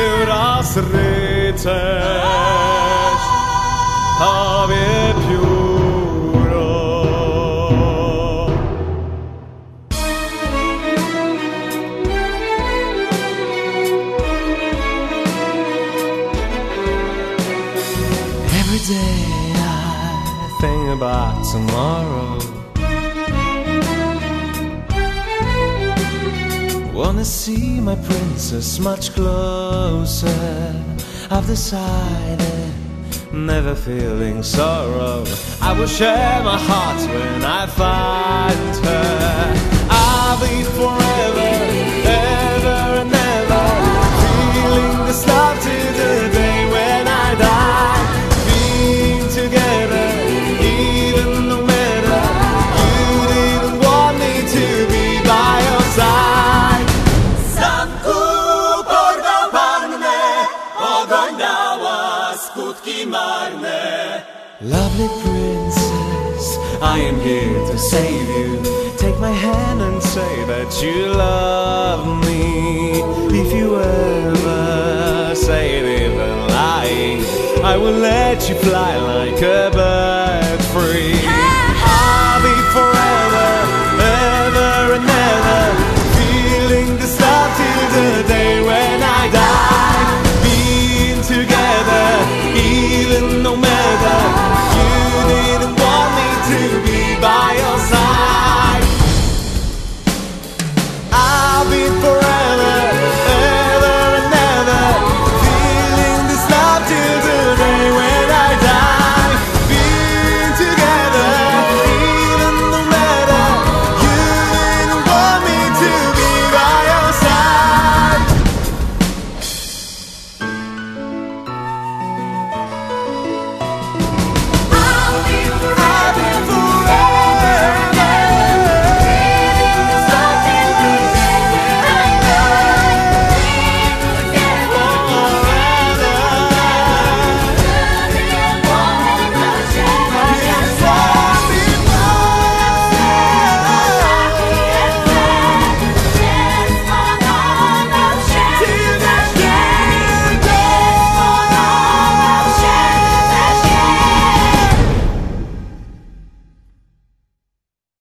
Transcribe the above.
raz rycerz Tobie pióro. Every day I think about tomorrow. Wanna see my princess much closer. I've decided, never feeling sorrow. I will share my heart when I find her. I'll be forever, ever and ever, feeling this love to the day when I die. Being together, even no matter, you didn't want me to be by your side. Zamku porwał pan mnie, oglądała skutki marne. Lovely princess, I am here to save you. Take my hand and say that you love me. If you ever say it even lying, I will let you fly like a bird.